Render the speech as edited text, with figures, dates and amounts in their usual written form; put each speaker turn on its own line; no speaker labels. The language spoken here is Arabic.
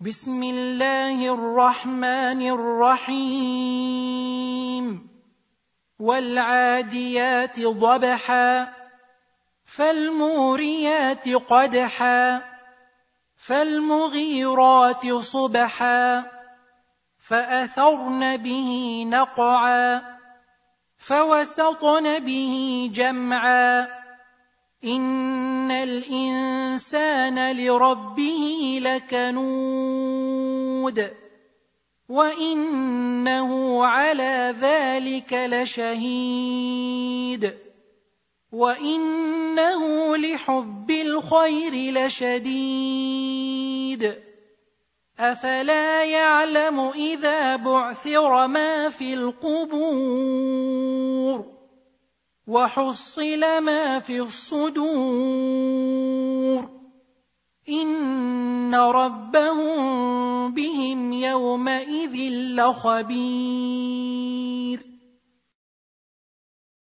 بسم الله الرحمن الرحيم والعاديات ضبحا فالموريات قدحا فالمغيرات صبحا فأثرن به نقعا فوسطن به جمعا إن الإنسان لربه لكنود وإنه على ذلك لشهيد وإنه لحب الخير لشديد أفلا يعلم إذا بعثر ما في القبور وحصل ما في الصدور إن ربهم بهم يومئذ لخبير